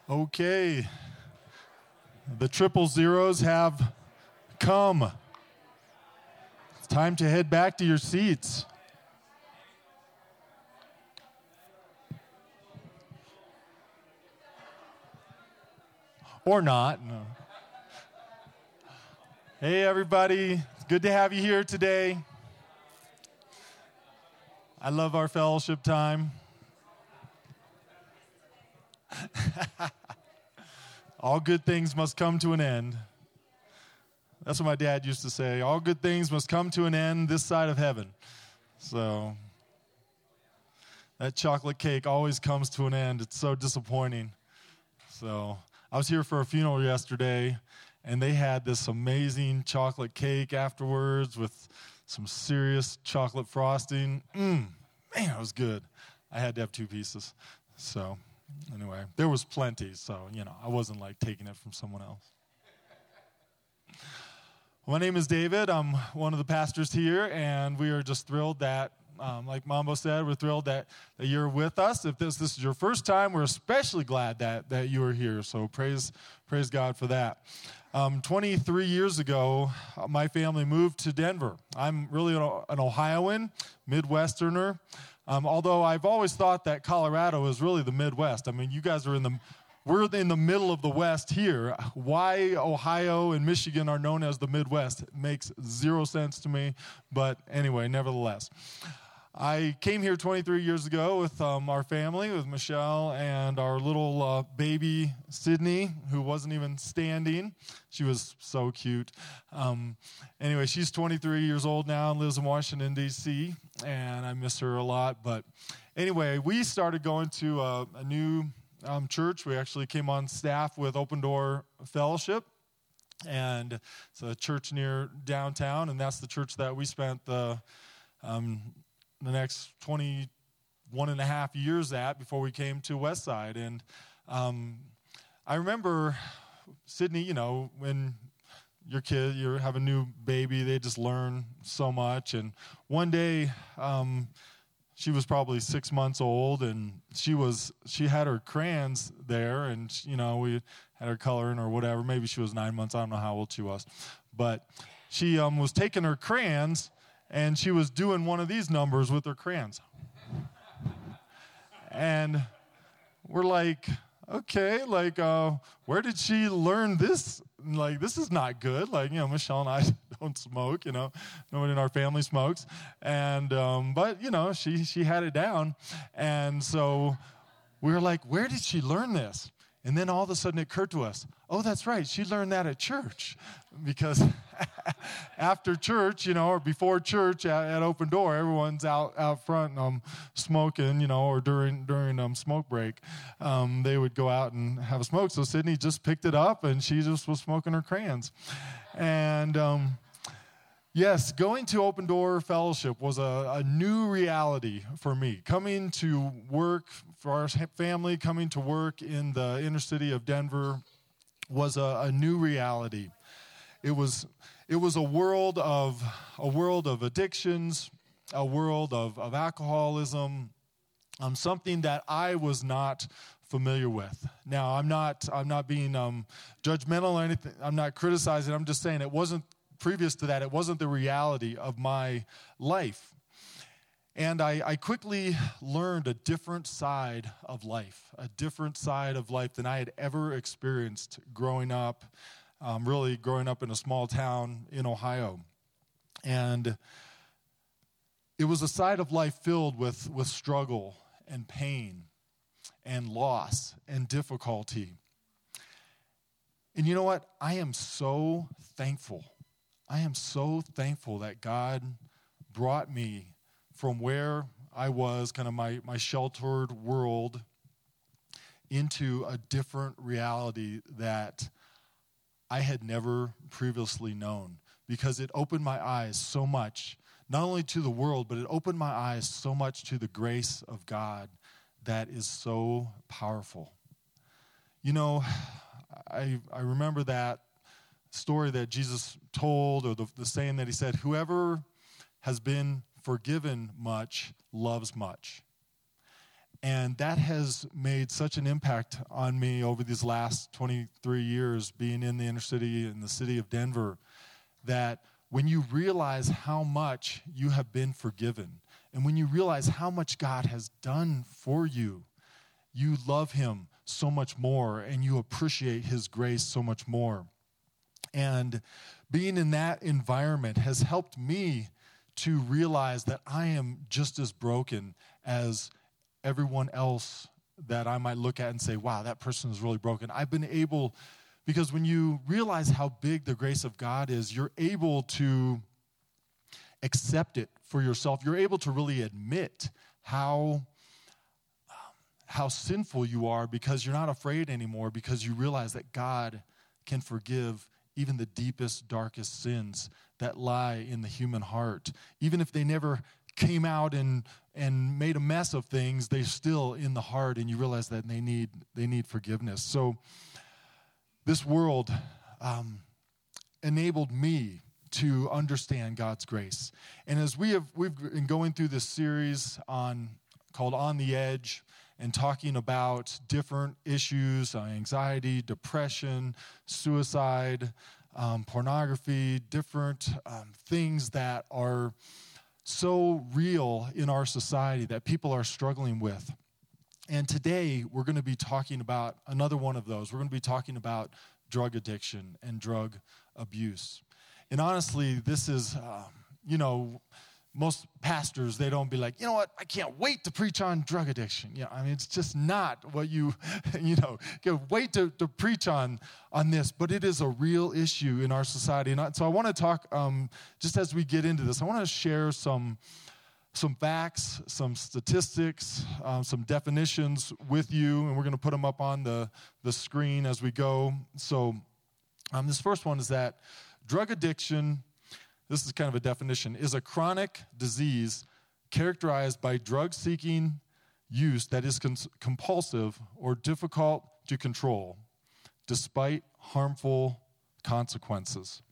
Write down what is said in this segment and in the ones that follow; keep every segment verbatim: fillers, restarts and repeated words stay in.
Okay, the triple zeros have come. It's time to head back to your seats. Or not. No. Hey, everybody. It's good to have you here today. I love our fellowship time. All good things must come to an end. That's what my dad used to say. All good things must come to an end this side of heaven. So that chocolate cake always comes to an end. It's so disappointing. So I was here for a funeral yesterday, and they had this amazing chocolate cake afterwards with some serious chocolate frosting. Mmm, man, it was good. I had to have two pieces. So anyway, there was plenty, so, you know, I wasn't like taking it from someone else. My name is David. I'm one of the pastors here, and we are just thrilled that, um, like Mambo said, we're thrilled that, that you're with us. If this, this is your first time, we're especially glad that, that you are here, so praise, praise God for that. Um, twenty-three years ago, uh, my family moved to Denver. I'm really an Ohioan, Midwesterner. Um, although I've always thought that Colorado is really the Midwest. I mean, you guys are in the, we're in the middle of the West here. Why Ohio and Michigan are known as the Midwest makes zero sense to me. But anyway, nevertheless. I came here twenty-three years ago with um, our family, with Michelle and our little uh, baby, Sydney, who wasn't even standing. She was so cute. Um, anyway, she's twenty-three years old now and lives in Washington, D C, and I miss her a lot. But anyway, we started going to a, a new um, church. We actually came on staff with Open Door Fellowship, and it's a church near downtown, and that's the church that we spent the um, the next twenty-one and a half years at before we came to Westside. And um, I remember, Sydney, you know, when your kid, you have a new baby, they just learn so much. And one day, um, she was probably six months old, and she was she had her crayons there, and, you know, we had her coloring or whatever. Maybe she was nine months. I don't know how old she was. But she um, was taking her crayons, and she was doing one of these numbers with her crayons. And we're like, okay, like, uh, where did she learn this? Like, this is not good. Like, you know, Michelle and I don't smoke, you know. Nobody in our family smokes. And, um, but, you know, she, she had it down. And so we were like, where did she learn this? And then all of a sudden it occurred to us, oh, that's right, she learned that at church. Because after church, you know, or before church at, at Open Door, everyone's out, out front um, smoking, you know, or during during um, smoke break, um, they would go out and have a smoke. So Sydney just picked it up, and she just was smoking her crayons. And um, yes, going to Open Door Fellowship was a, a new reality for me. Coming to work for our family, coming to work in the inner city of Denver was a, a new reality. It was it was a world of a world of addictions, a world of, of alcoholism, um, something that I was not familiar with. Now, I'm not I'm not being um, judgmental or anything. I'm not criticizing. I'm just saying it wasn't previous to that. It wasn't the reality of my life. And I, I quickly learned a different side of life, a different side of life than I had ever experienced growing up, um, really growing up in a small town in Ohio. And it was a side of life filled with, with struggle and pain and loss and difficulty. And you know what? I am so thankful. I am so thankful that God brought me from where I was, kind of my, my sheltered world, into a different reality that I had never previously known, because it opened my eyes so much, not only to the world, but it opened my eyes so much to the grace of God that is so powerful. You know, I I remember that story that Jesus told, or the, the saying that he said, whoever has been forgiven much loves much. And that has made such an impact on me over these last twenty-three years being in the inner city, in the city of Denver, that when you realize how much you have been forgiven, and when you realize how much God has done for you, you love him so much more, and you appreciate his grace so much more. And being in that environment has helped me to realize that I am just as broken as everyone else that I might look at and say, wow, that person is really broken. I've been able, because when you realize how big the grace of God is, you're able to accept it for yourself. You're able to really admit how, how sinful you are, because you're not afraid anymore, because you realize that God can forgive even the deepest, darkest sins that lie in the human heart. Even if they never came out and and made a mess of things, they're still in the heart, and you realize that they need they need forgiveness. So this world um, enabled me to understand God's grace. And as we have we've been going through this series on called On the Edge, and talking about different issues, uh, anxiety, depression, suicide, um, pornography, different um, things that are so real in our society that people are struggling with. And today, we're going to be talking about another one of those. We're going to be talking about drug addiction and drug abuse. And honestly, this is, uh, you know, most pastors, they don't be like, you know what, I can't wait to preach on drug addiction. You know, I mean, it's just not what you, you know, can't wait to, to preach on, on this, but it is a real issue in our society. And I, so I want to talk, um, just as we get into this, I want to share some, some facts, some statistics, um, some definitions with you, and we're going to put them up on the, the screen as we go. So um, this first one is that drug addiction, this is kind of a definition, is a chronic disease characterized by drug-seeking use that is cons- compulsive or difficult to control, despite harmful consequences.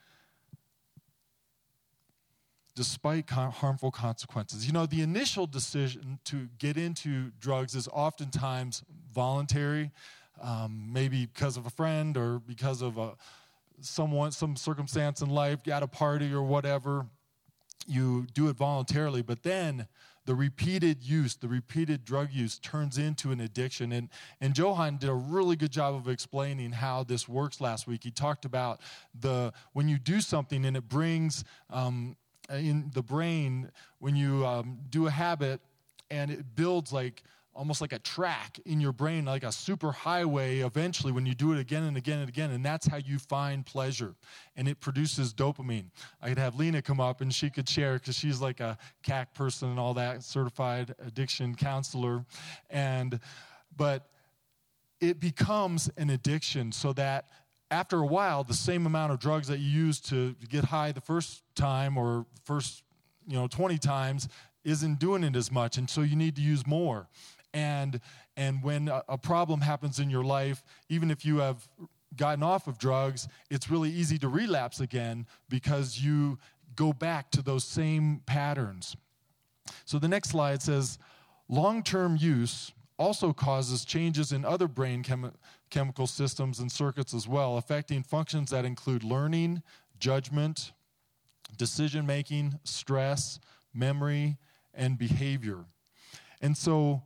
Despite con- harmful consequences. You know, the initial decision to get into drugs is oftentimes voluntary, um, maybe because of a friend or because of a someone, some circumstance in life, at a party or whatever, you do it voluntarily, but then the repeated use, the repeated drug use turns into an addiction. And, and Johan did a really good job of explaining how this works last week. He talked about the when you do something and it brings um, in the brain, when you um, do a habit and it builds like almost like a track in your brain, like a super highway eventually when you do it again and again and again, and that's how you find pleasure, and it produces dopamine. I could have Lena come up and she could share, because she's like a C A C person and all that, certified addiction counselor, and but it becomes an addiction, so that after a while, the same amount of drugs that you used to get high the first time or first, you know, twenty times isn't doing it as much, and so you need to use more. And and when a, a problem happens in your life, even if you have gotten off of drugs, it's really easy to relapse again because you go back to those same patterns. So the next slide says, long-term use also causes changes in other brain chemi- chemical systems and circuits as well, affecting functions that include learning, judgment, decision-making, stress, memory, and behavior. And so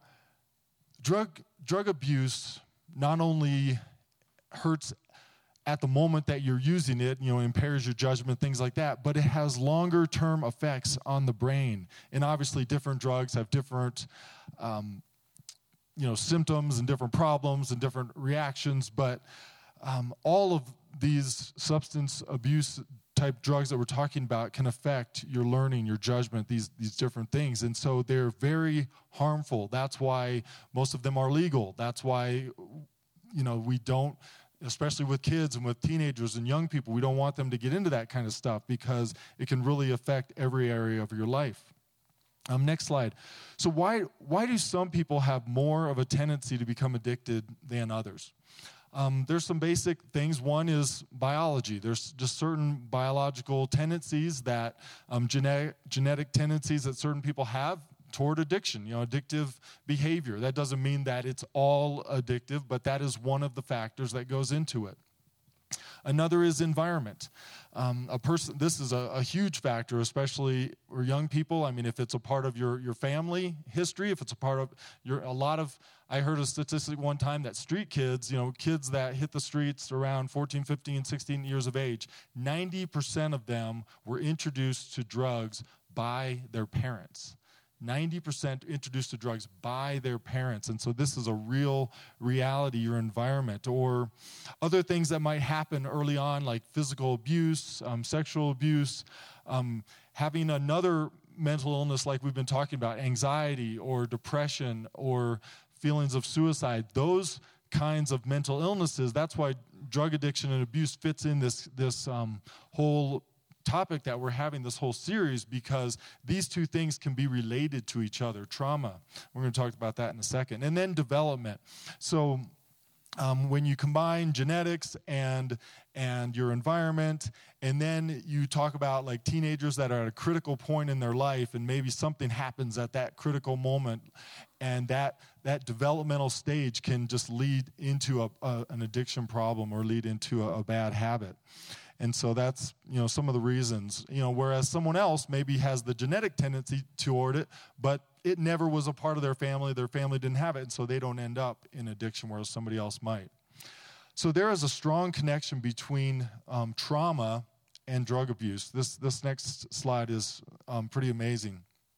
drug drug abuse not only hurts at the moment that you're using it, you know, impairs your judgment, things like that, but it has longer term effects on the brain. And obviously different drugs have different um, you know, symptoms and different problems and different reactions, but um, all of these substance abuse type drugs that we're talking about can affect your learning, your judgment, these these different things. And so they're very harmful. That's why most of them are legal. That's why, you know, we don't, especially with kids and with teenagers and young people, we don't want them to get into that kind of stuff because it can really affect every area of your life. Um, next slide. So why why do some people have more of a tendency to become addicted than others? Um, there's some basic things. One is biology. There's just certain biological tendencies that, um, genetic, genetic tendencies that certain people have toward addiction, you know, addictive behavior. That doesn't mean that it's all addictive, but that is one of the factors that goes into it. Another is environment. Um, a person. This is a, a huge factor, especially for young people. I mean, if it's a part of your, your family history, if it's a part of your, a lot of, I heard a statistic one time that street kids, you know, kids that hit the streets around fourteen, fifteen, sixteen years of age, ninety percent of them were introduced to drugs by their parents. ninety percent introduced to drugs by their parents. And so this is a real reality, your environment. Or other things that might happen early on, like physical abuse, um, sexual abuse, um, having another mental illness like we've been talking about, anxiety or depression or feelings of suicide. Those kinds of mental illnesses, that's why drug addiction and abuse fits in this, this um, whole topic that we're having this whole series, because these two things can be related to each other. Trauma, we're going to talk about that in a second. And then development. So um, when you combine genetics and and your environment, and then you talk about like teenagers that are at a critical point in their life, and maybe something happens at that critical moment, and that that developmental stage can just lead into a, a, an addiction problem or lead into a, a bad habit. And so that's, you know, some of the reasons, you know, whereas someone else maybe has the genetic tendency toward it, but it never was a part of their family, their family didn't have it, and so they don't end up in addiction, whereas somebody else might. So there is a strong connection between um, trauma and drug abuse. This this next slide is um, pretty amazing.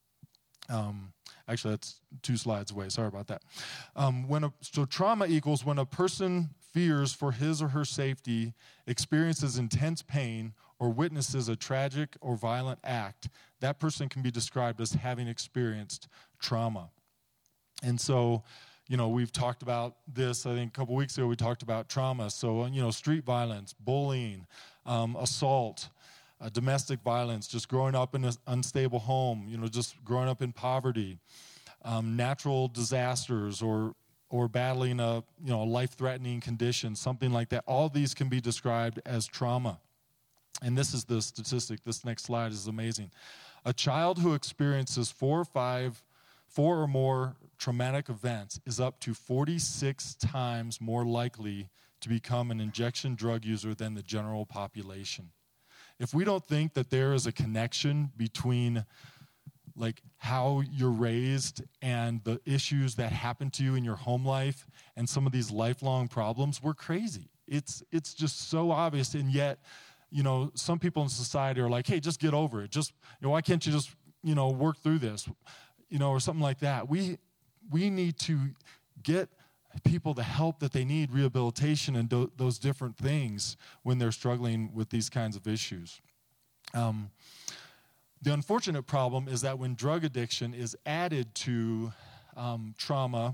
Um, actually, that's two slides away. Sorry about that. Um, when a, so trauma equals when a person fears for his or her safety, experiences intense pain, or witnesses a tragic or violent act, that person can be described as having experienced trauma. And so, you know, we've talked about this, I think a couple weeks ago we talked about trauma. So, you know, street violence, bullying, um, assault, uh, domestic violence, just growing up in an unstable home, you know, just growing up in poverty, um, natural disasters, or or battling a, you know, a life-threatening condition, something like that. All these can be described as trauma. And this is the statistic. This next slide is amazing. A child who experiences four or five, four or more traumatic events is up to forty-six times more likely to become an injection drug user than the general population. If we don't think that there is a connection between like how you're raised and the issues that happen to you in your home life and some of these lifelong problems, we're crazy. It's it's just so obvious, and yet, you know, some people in society are like, hey, just get over it. Just, you know, why can't you just, you know, work through this, you know, or something like that. We we need to get people the help that they need, rehabilitation and do, those different things when they're struggling with these kinds of issues. Um, The unfortunate problem is that when drug addiction is added to um, trauma,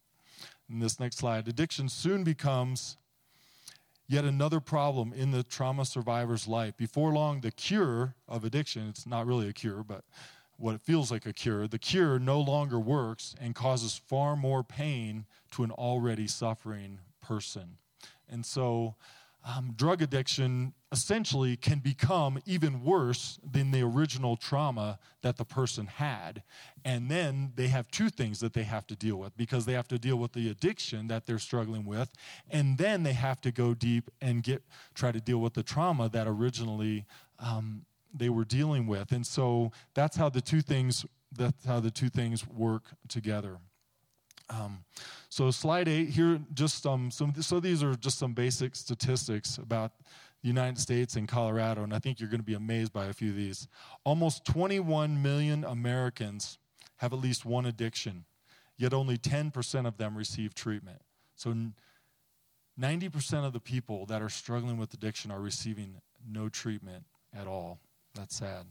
in this next slide, addiction soon becomes yet another problem in the trauma survivor's life. Before long, the cure of addiction, it's not really a cure, but what it feels like a cure, the cure no longer works and causes far more pain to an already suffering person. And so Um, drug addiction essentially can become even worse than the original trauma that the person had. And then they have two things that they have to deal with, because they have to deal with the addiction that they're struggling with, and then they have to go deep and get try to deal with the trauma that originally um, they were dealing with. And so that's how the two things that's how the two things work together. Um, so slide eight here, just um, some. So these are just some basic statistics about the United States and Colorado, and I think you're going to be amazed by a few of these. Almost twenty-one million Americans have at least one addiction, yet only ten percent of them receive treatment. So ninety percent of the people that are struggling with addiction are receiving no treatment at all. That's sad.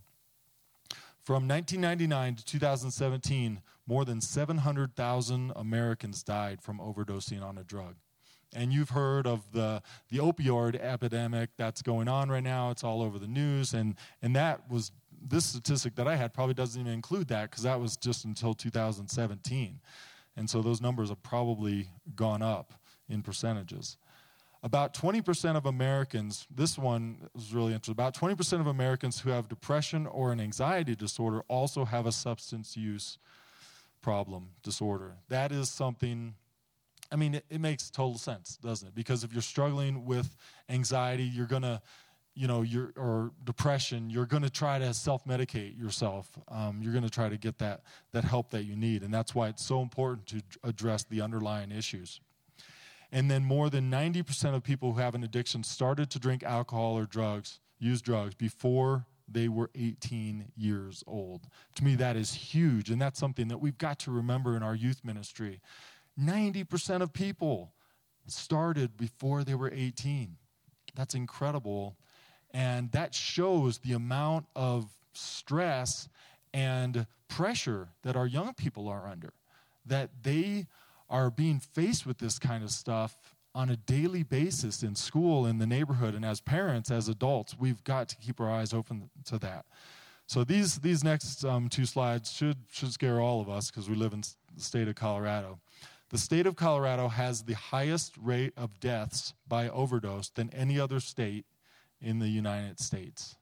From nineteen ninety-nine to two thousand seventeen, more than seven hundred thousand Americans died from overdosing on a drug. And you've heard of the, the opioid epidemic that's going on right now. It's all over the news. And, and that was, this statistic that I had probably doesn't even include that, because that was just until two thousand seventeen. And so those numbers have probably gone up in percentages. About twenty percent of Americans, this one was really interesting, about twenty percent of Americans who have depression or an anxiety disorder also have a substance use problem, disorder. That is something, I mean, it, it makes total sense, doesn't it? Because if you're struggling with anxiety, you're going to, you know, you're, or depression, you're going to try to self-medicate yourself. Um, you're going to try to get that, that help that you need. And that's why it's so important to address the underlying issues. And then more than ninety percent of people who have an addiction started to drink alcohol or drugs, use drugs, before they were eighteen years old. To me, that is huge, and that's something that we've got to remember in our youth ministry. ninety percent of people started before they were eighteen. That's incredible, and that shows the amount of stress and pressure that our young people are under, that they are being faced with this kind of stuff on a daily basis in school, in the neighborhood, and as parents, as adults, we've got to keep our eyes open to that. So these these next um, two slides should should scare all of us because we live in the state of Colorado. The state of Colorado has the highest rate of deaths by overdose than any other state in the United States.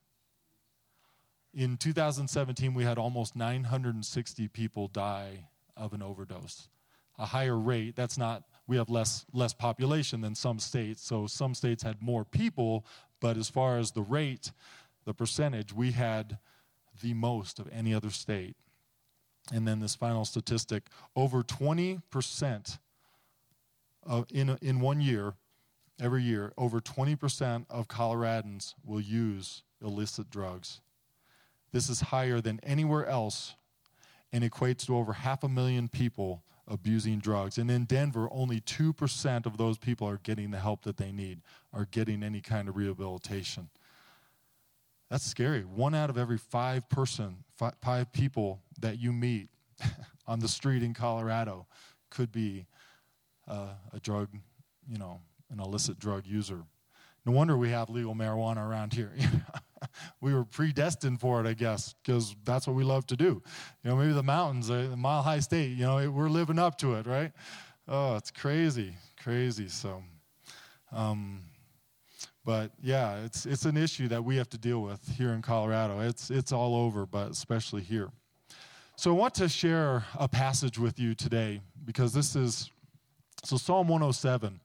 In two thousand seventeen, we had almost nine hundred sixty people die of an overdose. A higher rate, that's not, we have less less population than some states, so some states had more people, but as far as the rate, the percentage, we had the most of any other state. And then this final statistic, over twenty percent of, in, in one year, every year, over twenty percent of Coloradans will use illicit drugs. This is higher than anywhere else and equates to over half a million people abusing drugs. And in Denver, only two percent of those people are getting the help that they need, are getting any kind of rehabilitation. That's scary. One out of every five person, five, five people that you meet on the street in Colorado could be uh, a drug, you know, an illicit drug user. No wonder we have legal marijuana around here. We were predestined for it, I guess, because that's what we love to do. You know, maybe the mountains, uh, the Mile High State, you know, it, we're living up to it, right? Oh, it's crazy, crazy. So, um, but yeah, it's it's an issue that we have to deal with here in Colorado. It's it's all over, but especially here. So I want to share a passage with you today because this is, so Psalm one oh seven.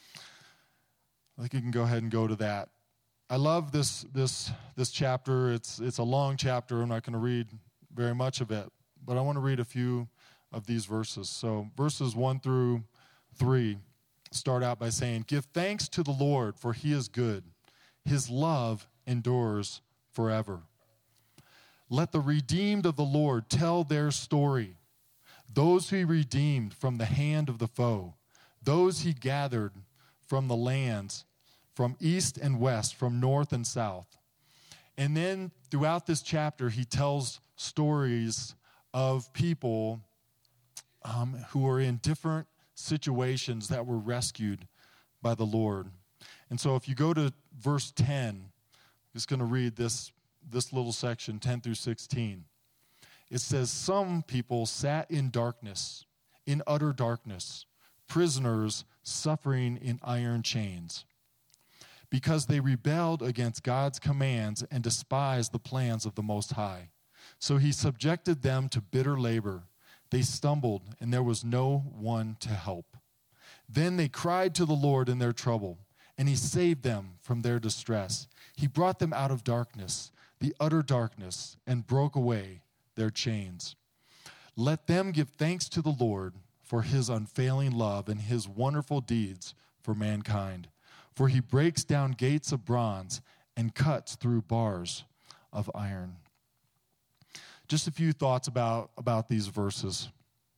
I think you can go ahead and go to that. I love this this this chapter. It's it's a long chapter. I'm not going to read very much of it, but I want to read a few of these verses. So verses one through three start out by saying, "Give thanks to the Lord, for he is good. His love endures forever. Let the redeemed of the Lord tell their story. Those he redeemed from the hand of the foe, those he gathered from the lands, from east and west, from north and south." And then throughout this chapter, he tells stories of people um, who are in different situations that were rescued by the Lord. And so if you go to verse ten, I'm just going to read this, this little section, ten through sixteen. It says, "Some people sat in darkness, in utter darkness, prisoners suffering in iron chains, because they rebelled against God's commands and despised the plans of the Most High. So he subjected them to bitter labor. They stumbled, and there was no one to help. Then they cried to the Lord in their trouble, and he saved them from their distress. He brought them out of darkness, the utter darkness, and broke away their chains. Let them give thanks to the Lord for his unfailing love and his wonderful deeds for mankind. For he breaks down gates of bronze and cuts through bars of iron." Just a few thoughts about, about these verses.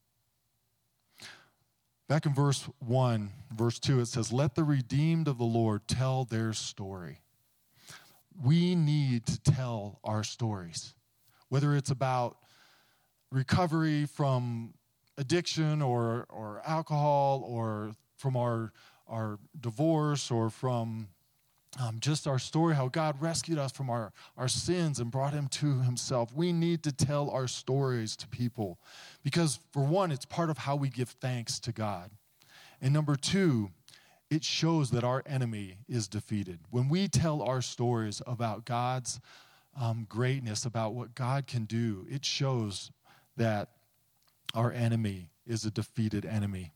Back in verse one, verse two, it says, "Let the redeemed of the Lord tell their story." We need to tell our stories, whether it's about recovery from addiction or or alcohol, or from our our divorce, or from um, just our story, how God rescued us from our, our sins and brought him to himself. We need to tell our stories to people because, for one, it's part of how we give thanks to God. And number two, it shows that our enemy is defeated. When we tell our stories about God's um, greatness, about what God can do, it shows that our enemy is a defeated enemy.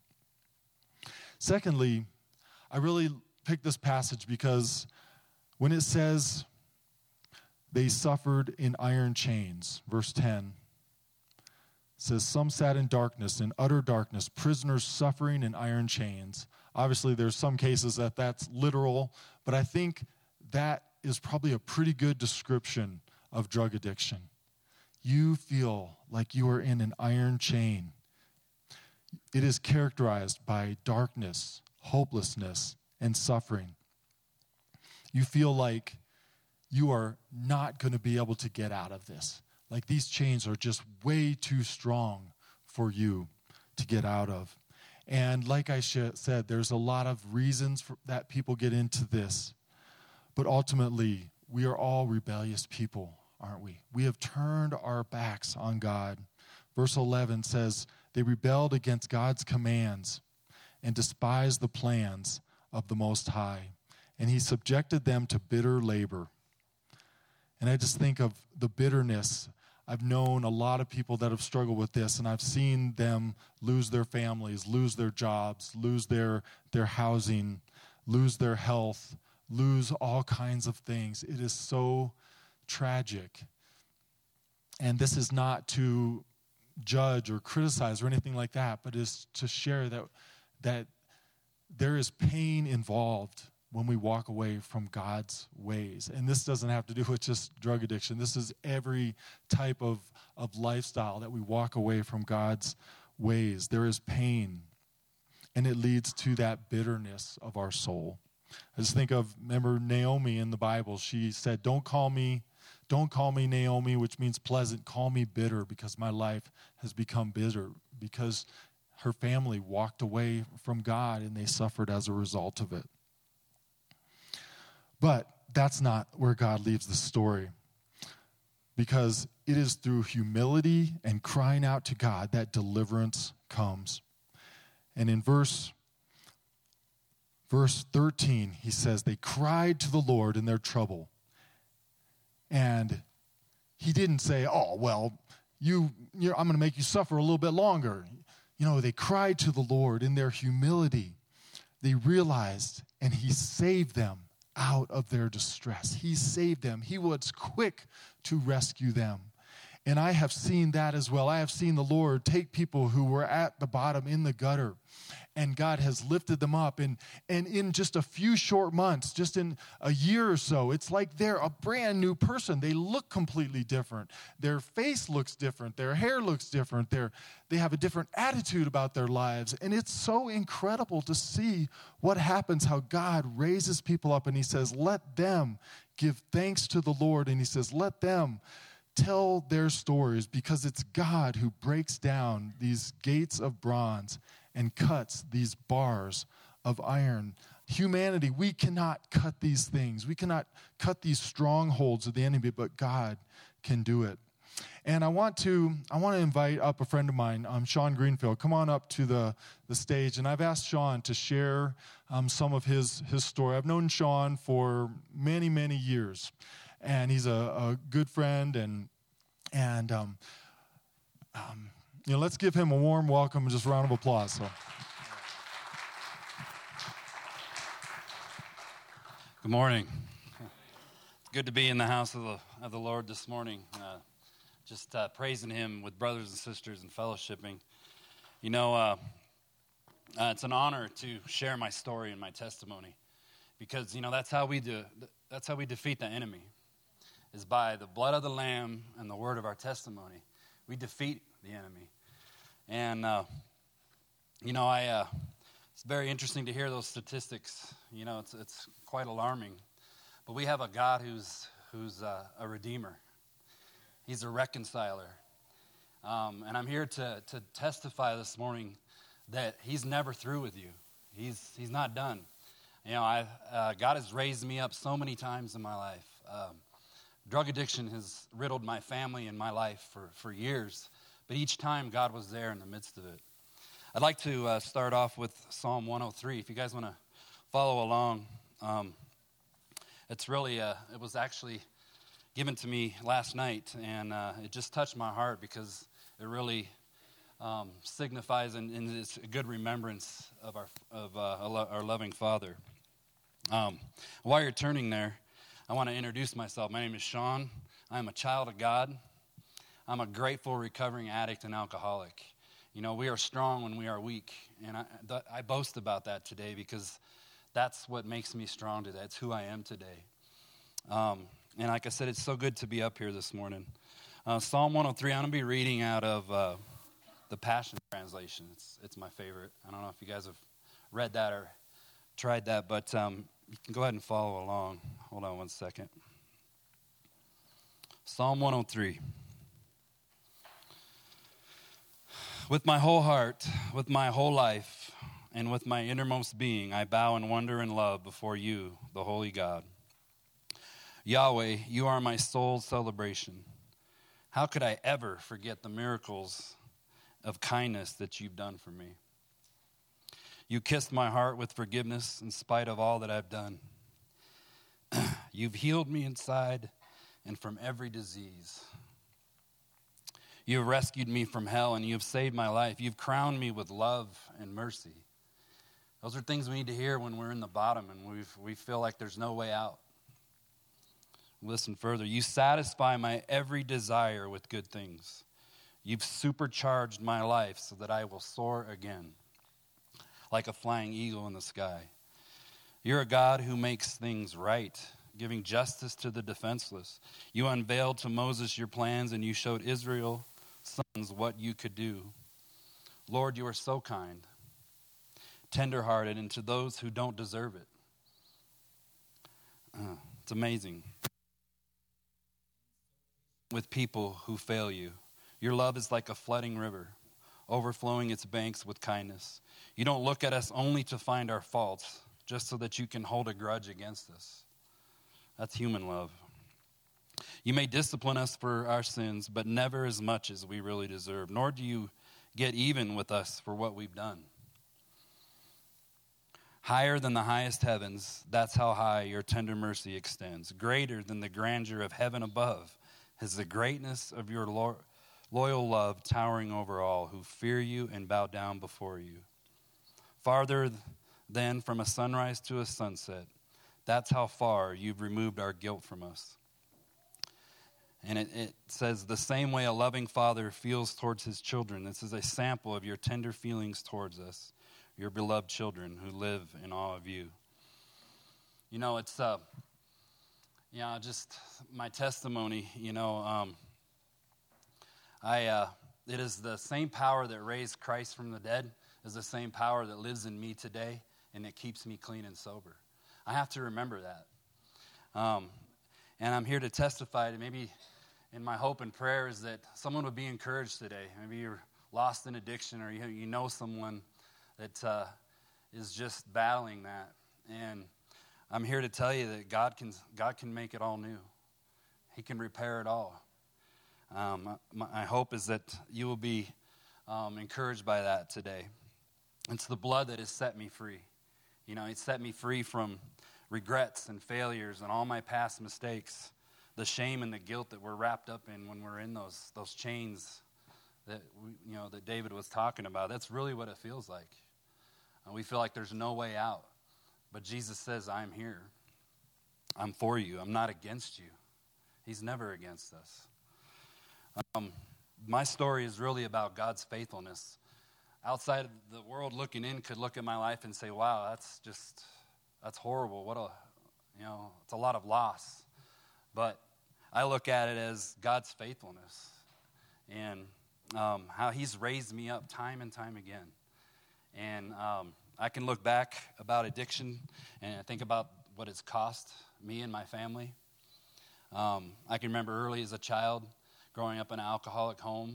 Secondly, I really picked this passage because when it says they suffered in iron chains, verse ten, it says, some sat in darkness, in utter darkness, prisoners suffering in iron chains. Obviously, there's some cases that that's literal, but I think that is probably a pretty good description of drug addiction. You feel like you are in an iron chain. It is characterized by darkness, hopelessness, and suffering. You feel like you are not going to be able to get out of this. Like these chains are just way too strong for you to get out of. And like I sh- said, there's a lot of reasons for, that people get into this. But ultimately, we are all rebellious people, aren't we? We have turned our backs on God. Verse eleven says, they rebelled against God's commands and despised the plans of the Most High. And he subjected them to bitter labor. And I just think of the bitterness. I've known a lot of people that have struggled with this, and I've seen them lose their families, lose their jobs, lose their, their housing, lose their health, lose all kinds of things. It is so tragic. And this is not to judge or criticize or anything like that, but is to share that, that there is pain involved when we walk away from God's ways. And this doesn't have to do with just drug addiction. This is every type of, of lifestyle that we walk away from God's ways. There is pain, and it leads to that bitterness of our soul. I just think of, remember Naomi in the Bible. She said, don't call me, don't call me Naomi, which means pleasant. Call me bitter, because my life has become bitter, because her family walked away from God and they suffered as a result of it. But that's not where God leaves the story, because it is through humility and crying out to God that deliverance comes. And in verse, verse thirteen, he says, they cried to the Lord in their trouble. And he didn't say, oh, well, you, you're, I'm going to make you suffer a little bit longer. You know, they cried to the Lord in their humility. They realized, and he saved them out of their distress. He saved them. He was quick to rescue them. And I have seen that as well. I have seen the Lord take people who were at the bottom in the gutter, and God has lifted them up. And, and in just a few short months, just in a year or so, it's like they're a brand new person. They look completely different. Their face looks different. Their hair looks different. They're, they have a different attitude about their lives. And it's so incredible to see what happens, how God raises people up, and he says, let them give thanks to the Lord. And he says, let them tell their stories, because it's God who breaks down these gates of bronze and cuts these bars of iron. Humanity, we cannot cut these things. We cannot cut these strongholds of the enemy, but God can do it. And I want to I want to invite up a friend of mine, um, Sean Greenfield. Come on up to the, the stage. And I've asked Sean to share um, some of his, his story. I've known Sean for many, many years. And he's a, a good friend, and and um, um, you know, let's give him a warm welcome and just a round of applause. So, good morning. It's good to be in the house of the of the Lord this morning, uh, just uh, praising Him with brothers and sisters and fellowshipping. You know, uh, uh, it's an honor to share my story and my testimony, because you know that's how we do. That's how we defeat the enemy. Is by the blood of the Lamb and the word of our testimony. We defeat the enemy. And, uh, you know, I uh, it's very interesting to hear those statistics. You know, it's it's quite alarming. But we have a God who's who's uh, a redeemer. He's a reconciler. Um, and I'm here to to testify this morning that He's never through with you. He's He's not done. You know, I uh, God has raised me up so many times in my life. Um, Drug addiction has riddled my family and my life for, for years, but each time God was there in the midst of it. I'd like to uh, start off with Psalm one oh three. If you guys want to follow along, um, it's really, uh, it was actually given to me last night, and uh, it just touched my heart, because it really um, signifies and, and it's a good remembrance of our of uh, our loving Father. Um, while you're turning there, I want to introduce myself. My name is Sean. I'm a child of God. I'm a grateful, recovering addict and alcoholic. You know, we are strong when we are weak, and I, th- I boast about that today because that's what makes me strong today. It's who I am today. Um, and like I said, it's so good to be up here this morning. Uh, Psalm one oh three, I'm going to be reading out of uh, the Passion Translation. It's it's my favorite. I don't know if you guys have read that or tried that, but um, you can go ahead and follow along. Hold on one second. Psalm one oh three. With my whole heart, with my whole life, and with my innermost being, I bow in wonder and love before you, the holy God. Yahweh, you are my soul's celebration. How could I ever forget the miracles of kindness that you've done for me? You kissed my heart with forgiveness in spite of all that I've done. You've healed me inside and from every disease. You have rescued me from hell, and you have saved my life. You've crowned me with love and mercy. Those are things we need to hear when we're in the bottom and we we feel like there's no way out. Listen further. You satisfy my every desire with good things. You've supercharged my life so that I will soar again like a flying eagle in the sky. You're a God who makes things right, giving justice to the defenseless. You unveiled to Moses your plans, and you showed Israel sons what you could do. Lord, you are so kind, tenderhearted, and to those who don't deserve it. Uh, it's amazing. With people who fail you. Your love is like a flooding river, overflowing its banks with kindness. You don't look at us only to find our faults, just so that you can hold a grudge against us. That's human love. You may discipline us for our sins, but never as much as we really deserve, nor do you get even with us for what we've done. Higher than the highest heavens, that's how high your tender mercy extends. Greater than the grandeur of heaven above is the greatness of your lo- loyal love, towering over all who fear you and bow down before you. Farther than from a sunrise to a sunset, that's how far you've removed our guilt from us. And it, it says, the same way a loving father feels towards his children. This is a sample of your tender feelings towards us, your beloved children who live in awe of you. You know, it's, uh, you know, just my testimony, you know, um, I, uh, it is the same power that raised Christ from the dead is the same power that lives in me today, and it keeps me clean and sober. I have to remember that. Um, and I'm here to testify to maybe in my hope and prayer is that someone would be encouraged today. Maybe you're lost in addiction or you, you know someone that uh, is just battling that. And I'm here to tell you that God can God can make it all new. He can repair it all. Um, my, my hope is that you will be um, encouraged by that today. It's the blood that has set me free. You know, it set me free from regrets and failures and all my past mistakes, the shame and the guilt that we're wrapped up in when we're in those those chains that we, you know that David was talking about. That's really what it feels like. And we feel like there's no way out. But Jesus says, I'm here. I'm for you. I'm not against you. He's never against us. Um, my story is really about God's faithfulness. Outside of the world looking in could look at my life and say, wow, that's just, that's horrible. What a, you know, it's a lot of loss. But I look at it as God's faithfulness and um, how he's raised me up time and time again. And um, I can look back about addiction and I think about what it's cost me and my family. Um, I can remember early as a child growing up in an alcoholic home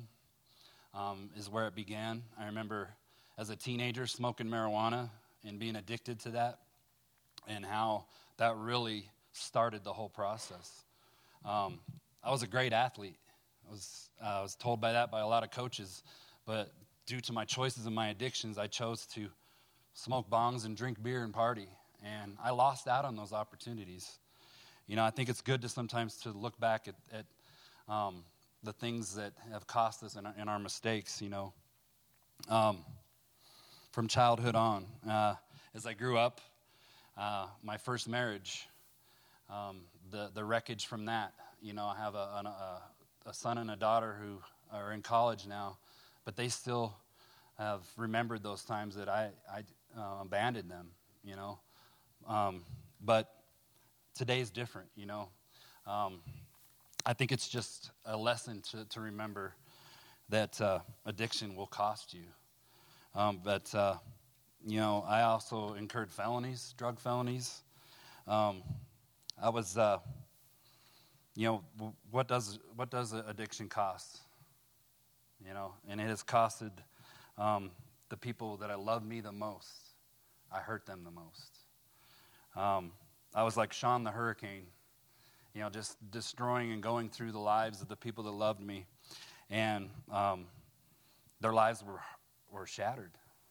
um, is where it began. I remember as a teenager smoking marijuana and being addicted to that and how that really started the whole process. Um, I was a great athlete. I was, uh, I was told by that by a lot of coaches, but due to my choices and my addictions, I chose to smoke bongs and drink beer and party, and I lost out on those opportunities. You know, I think it's good to sometimes to look back at, at um, the things that have cost us and our, and our mistakes, you know. um, from childhood on. Uh, as I grew up, uh, my first marriage, um, the the wreckage from that. You know, I have a, a, a son and a daughter who are in college now, but they still have remembered those times that I, I uh, abandoned them, you know. Um, but today's different, you know. Um, I think it's just a lesson to, to remember that uh, addiction will cost you. Um, but, uh, you know, I also incurred felonies, drug felonies. Um, I was, uh, you know, what does what does addiction cost? You know, and it has costed um, the people that I love me the most. I hurt them the most. Um, I was like Sean the Hurricane, you know, just destroying and going through the lives of the people that loved me, and um, their lives were were shattered.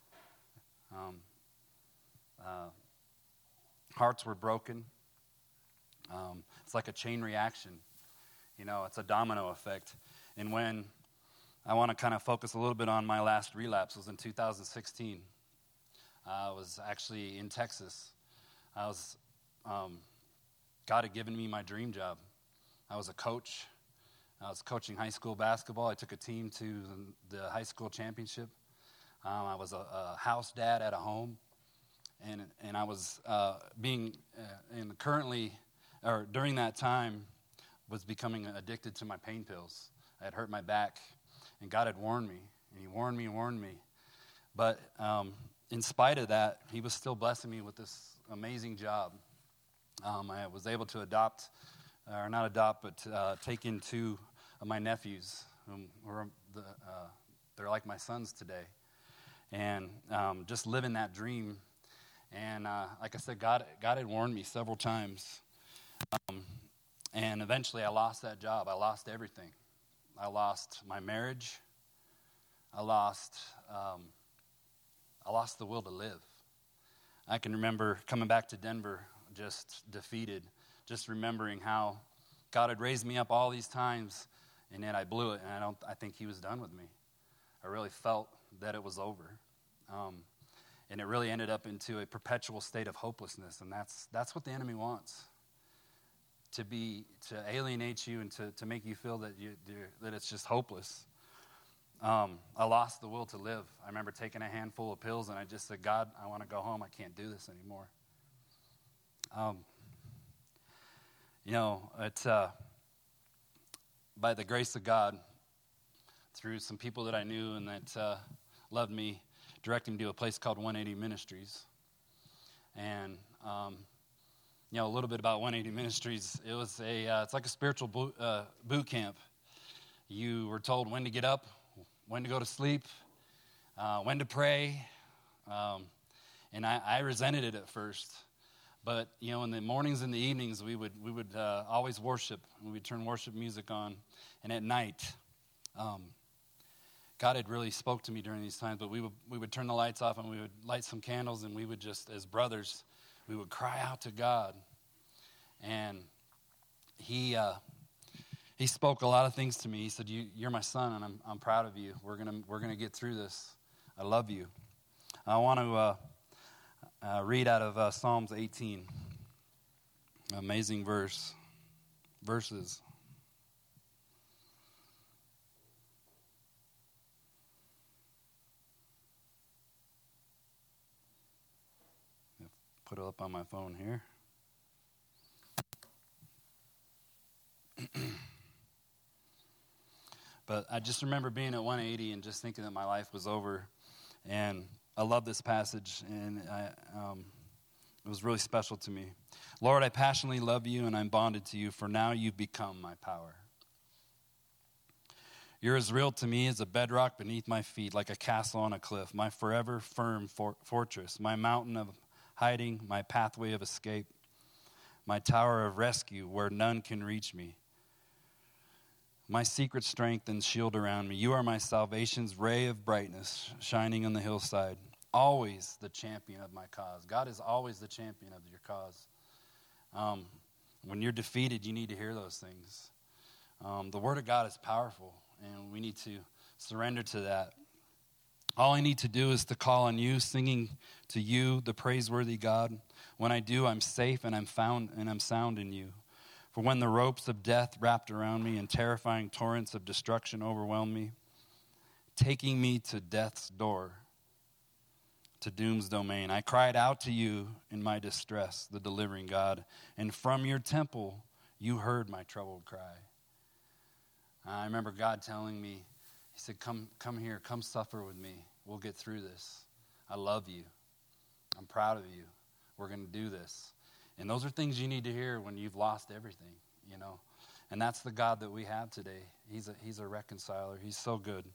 Um, uh, hearts were broken. Um, it's like a chain reaction, you know, it's a domino effect. And when I want to kind of focus a little bit on my last relapse, it was in two thousand sixteen. Uh, I was actually in Texas. I was, um, God had given me my dream job. I was a coach. I was coaching high school basketball. I took a team to the high school championship. Um, I was a, a house dad at a home. And and I was uh, being, uh, and currently, or during that time, was becoming addicted to my pain pills. I had hurt my back, and God had warned me, and he warned me and warned me. But um, in spite of that, he was still blessing me with this amazing job. Um, I was able to adopt, or not adopt, but uh, take in two of my nephews, whom were the, uh, they're like my sons today. And um, just living that dream. And uh, like I said, God, God had warned me several times. Um, and eventually I lost that job. I lost everything. I lost my marriage. I lost, um, I lost the will to live. I can remember coming back to Denver just defeated, just remembering how God had raised me up all these times, and then I blew it, and I don't. I think he was done with me. I really felt that it was over. Um, And it really ended up into a perpetual state of hopelessness, and that's that's what the enemy wants. To be to alienate you and to, to make you feel that you that it's just hopeless. Um, I lost the will to live. I remember taking a handful of pills, and I just said, God, I want to go home. I can't do this anymore. Um, you know, it's uh, by the grace of God, through some people that I knew and that uh, loved me, directing me to a place called one eighty Ministries. And, um, you know, a little bit about one eighty Ministries. It was a, uh, it's like a spiritual boot, uh, boot camp. You were told when to get up, when to go to sleep, uh, when to pray. Um, and I, I resented it at first. But, you know, in the mornings and the evenings, we would we would uh, always worship. We would turn worship music on. And at night, um, God had really spoke to me during these times, but we would we would turn the lights off and we would light some candles, and we would just, as brothers, we would cry out to God. And he uh, he spoke a lot of things to me. He said, you, "You're my son, and I'm I'm proud of you. We're gonna we're gonna get through this. I love you." I want to uh, uh, read out of uh, Psalms eighteen. Amazing verse verses. Put it up on my phone here. But I just remember being at one eighty and just thinking that my life was over. And I love this passage, and I, um, it was really special to me. Lord, I passionately love you, and I'm bonded to you, for now you've become my power. You're as real to me as a bedrock beneath my feet, like a castle on a cliff, my forever firm for- fortress, my mountain of hiding, my pathway of escape, my tower of rescue where none can reach me, my secret strength and shield around me. You are my salvation's ray of brightness shining on the hillside, always the champion of my cause. God is always the champion of your cause. Um, when you're defeated, you need to hear those things. Um, the Word of God is powerful, and we need to surrender to that. All I need to do is to call on you, singing to you, the praiseworthy God. When I do, I'm safe and I'm found and I'm sound in you. For when the ropes of death wrapped around me and terrifying torrents of destruction overwhelmed me, taking me to death's door, to doom's domain, I cried out to you in my distress, the delivering God, and from your temple you heard my troubled cry. I remember God telling me, he said, come, come here, come suffer with me. We'll get through this. I love you. I'm proud of you. We're going to do this. And those are things you need to hear when you've lost everything, you know. And that's the God that we have today. He's a, he's a reconciler. He's so good.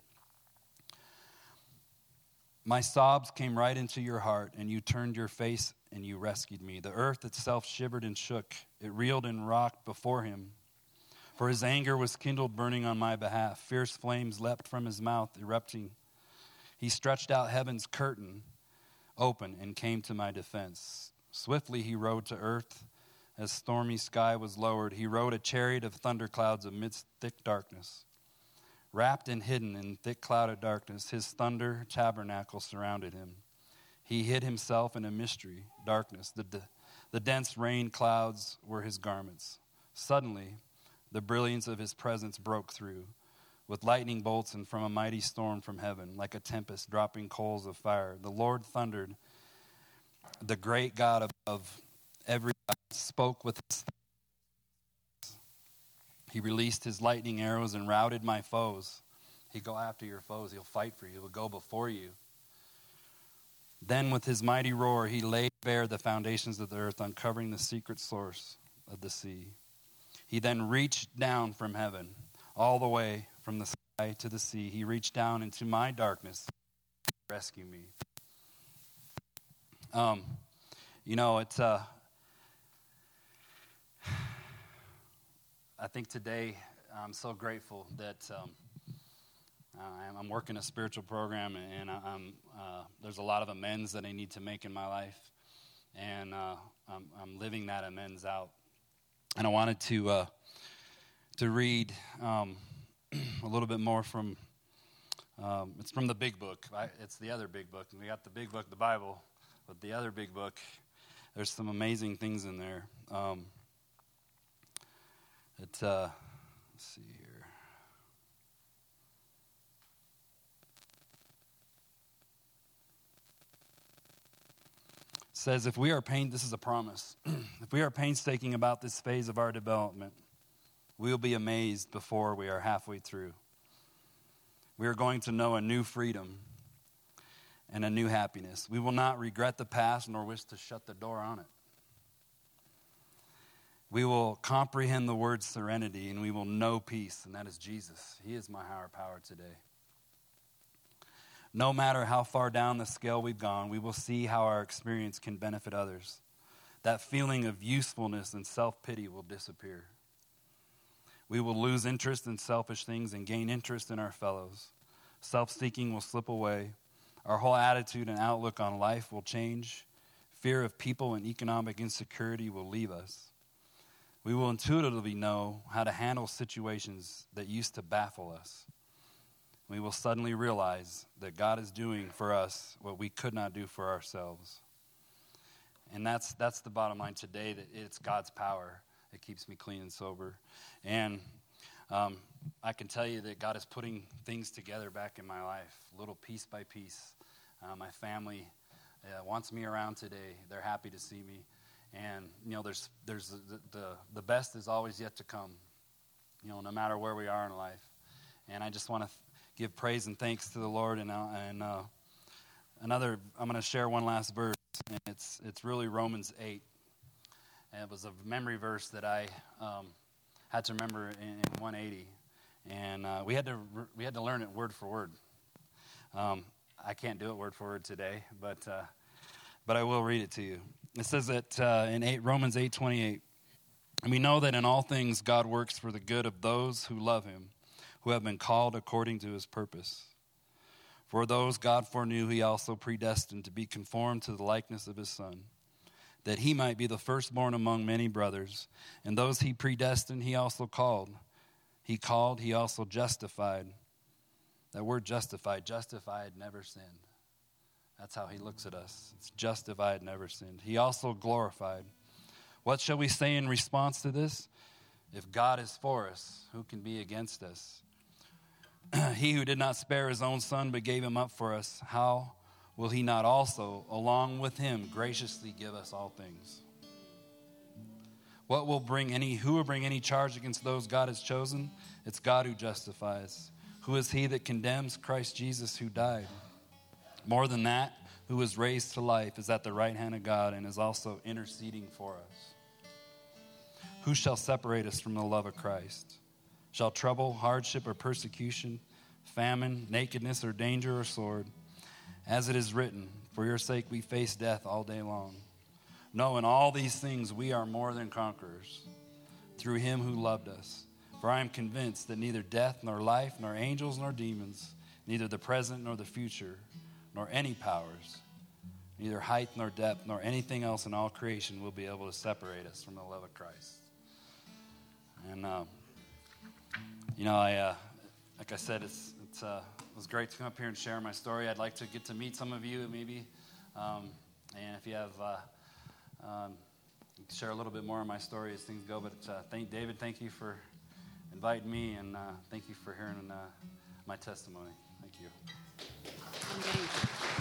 My sobs came right into your heart, and you turned your face and you rescued me. The earth itself shivered and shook. It reeled and rocked before him. For his anger was kindled, burning on my behalf. Fierce flames leapt from his mouth, erupting. He stretched out heaven's curtain open and came to my defense. Swiftly he rode to earth as stormy sky was lowered. He rode a chariot of thunderclouds amidst thick darkness. Wrapped and hidden in thick clouded darkness, his thunder tabernacle surrounded him. He hid himself in a mystery, darkness. The, the, the dense rain clouds were his garments. Suddenly, the brilliance of his presence broke through with lightning bolts and from a mighty storm from heaven, like a tempest dropping coals of fire. The Lord thundered. The great God above every God spoke with his thunders. He released his lightning arrows and routed my foes. He'll go after your foes. He'll fight for you. He'll go before you. Then with his mighty roar, he laid bare the foundations of the earth, uncovering the secret source of the sea. He then reached down from heaven, all the way from the sky to the sea. He reached down into my darkness to rescue me. Um, you know, it's, uh, I think today I'm so grateful that um, I'm working a spiritual program, and I'm, uh, there's a lot of amends that I need to make in my life, and uh, I'm, I'm living that amends out. And I wanted to uh, to read um, a little bit more from, um, it's from the big book. I, it's the other big book. And we got the big book, the Bible, but the other big book, there's some amazing things in there. Um, it, uh, let's see here. Says, if we are pain, this is a promise. If we are painstaking about this phase of our development, we will be amazed before we are halfway through. We are going to know a new freedom and a new happiness. We will not regret the past nor wish to shut the door on it. We will comprehend the word serenity, and we will know peace, and that is Jesus. He is my higher power today. No matter how far down the scale we've gone, we will see how our experience can benefit others. That feeling of usefulness and self-pity will disappear. We will lose interest in selfish things and gain interest in our fellows. Self-seeking will slip away. Our whole attitude and outlook on life will change. Fear of people and economic insecurity will leave us. We will intuitively know how to handle situations that used to baffle us. We will suddenly realize that God is doing for us what we could not do for ourselves. And that's that's the bottom line today, that it's God's power that keeps me clean and sober. And um, I can tell you that God is putting things together back in my life, little piece by piece. Uh, my family uh, wants me around today. They're happy to see me. And, you know, there's there's the, the, the best is always yet to come, you know, no matter where we are in life. And I just want to th- give praise and thanks to the Lord. And, uh, and uh, another, I'm going to share one last verse, and it's it's really Romans eight. And it was a memory verse that I um, had to remember in, in one eighty, and uh, we had to we had to learn it word for word. Um, I can't do it word for word today, but uh, but I will read it to you. It says that uh, in eight, Romans eight twenty-eight, and we know that in all things God works for the good of those who love Him, who have been called according to His purpose. For those God foreknew, He also predestined to be conformed to the likeness of His Son, that He might be the firstborn among many brothers. And those He predestined, He also called. He called, He also justified. That word justified, justified, never sinned. That's how he looks at us. It's justified, never sinned. He also glorified. What shall we say in response to this? If God is for us, who can be against us? He who did not spare his own son but gave him up for us, how will he not also, along with him, graciously give us all things? What will bring any, who will bring any charge against those God has chosen? It's God who justifies. Who is he that condemns? Christ Jesus, who died. More than that, who was raised to life, is at the right hand of God and is also interceding for us. Who shall separate us from the love of Christ? Shall trouble, hardship, or persecution, famine, nakedness, or danger, or sword? As it is written, for your sake we face death all day long. No, in all these things we are more than conquerors, through him who loved us. For I am convinced that neither death, nor life, nor angels, nor demons, neither the present nor the future, nor any powers, neither height nor depth, nor anything else in all creation will be able to separate us from the love of Christ. And, um, you know, I, uh, like I said, it's, it's, uh, it was great to come up here and share my story. I'd like to get to meet some of you, maybe. Um, and if you have, uh, um, share a little bit more of my story as things go. But uh, thank David, thank you for inviting me, and uh, thank you for hearing uh, my testimony. Thank you.